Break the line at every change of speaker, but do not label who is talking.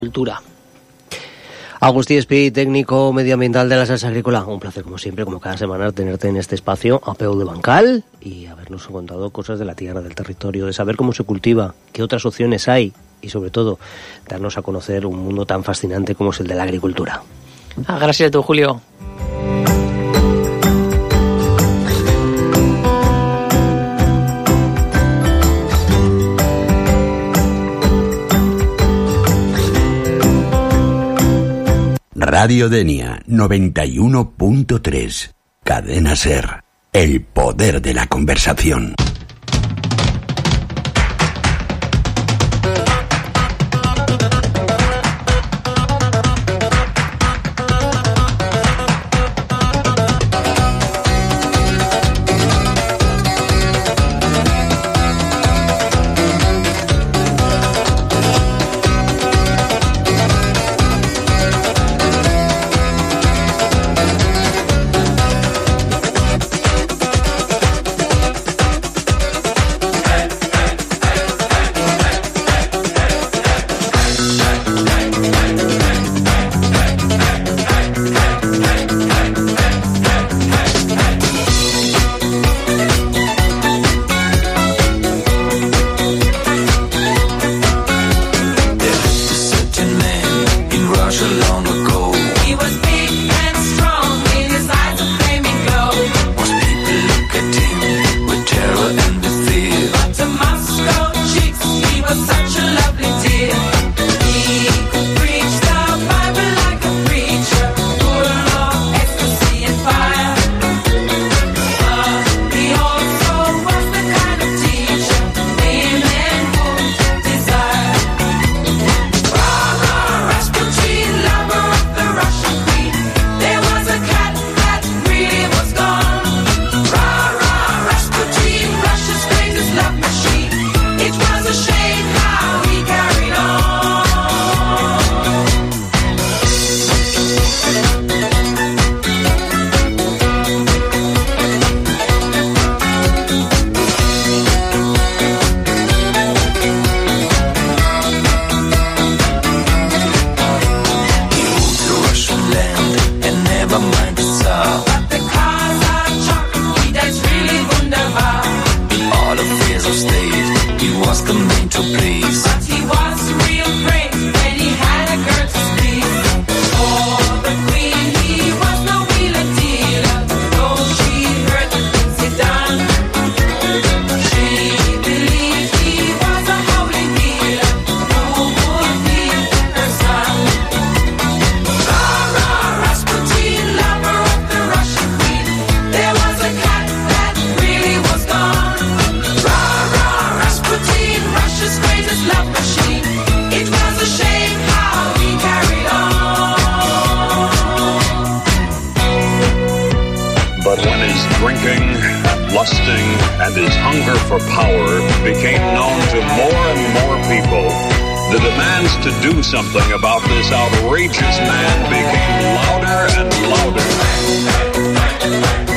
Cultura. Agustí Espí, técnico medioambiental de la Salsa Agrícola. Un placer, como siempre, como cada semana, tenerte en este espacio a peu de bancal y habernos contado cosas de la tierra, del territorio, de saber cómo se cultiva, qué otras opciones hay y, sobre todo, darnos a conocer un mundo tan fascinante como es el de la agricultura.
Gracias a tú, Julio.
Radio Denia 91.3. Cadena SER. El poder de la conversación.
The demands to do something about this outrageous man became louder and louder.